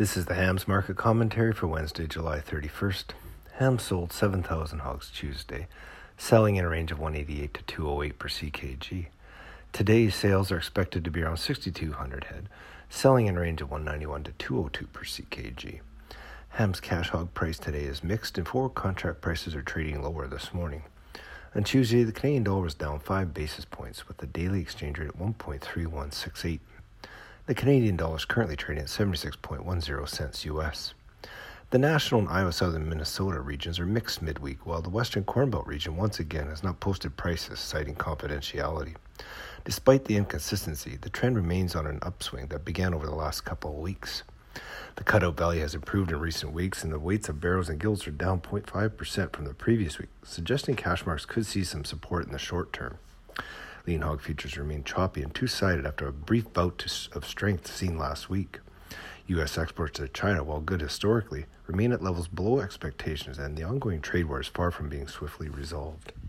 This is the Hams Market Commentary for Wednesday, July 31st. Hams sold 7,000 hogs Tuesday, selling in a range of 188 to 208 per ckg. Today's sales are expected to be around 6,200 head, selling in a range of 191 to 202 per ckg. Hams cash hog price today is mixed, and forward contract prices are trading lower this morning. On Tuesday, the Canadian dollar was down 5 basis points, with the daily exchange rate at 1.3168. The Canadian dollar is currently trading at 76.10 cents U.S. The National and Iowa Southern Minnesota regions are mixed midweek, while the Western Corn Belt region once again has not posted prices, citing confidentiality. Despite the inconsistency, the trend remains on an upswing that began over the last couple of weeks. The cutout value has improved in recent weeks, and the weights of barrows and gills are down 0.5% from the previous week, suggesting cash marks could see some support in the short term. Lean hog futures remain choppy and two-sided after a brief bout of strength seen last week. U.S. exports to China, while good historically, remain at levels below expectations, and the ongoing trade war is far from being swiftly resolved.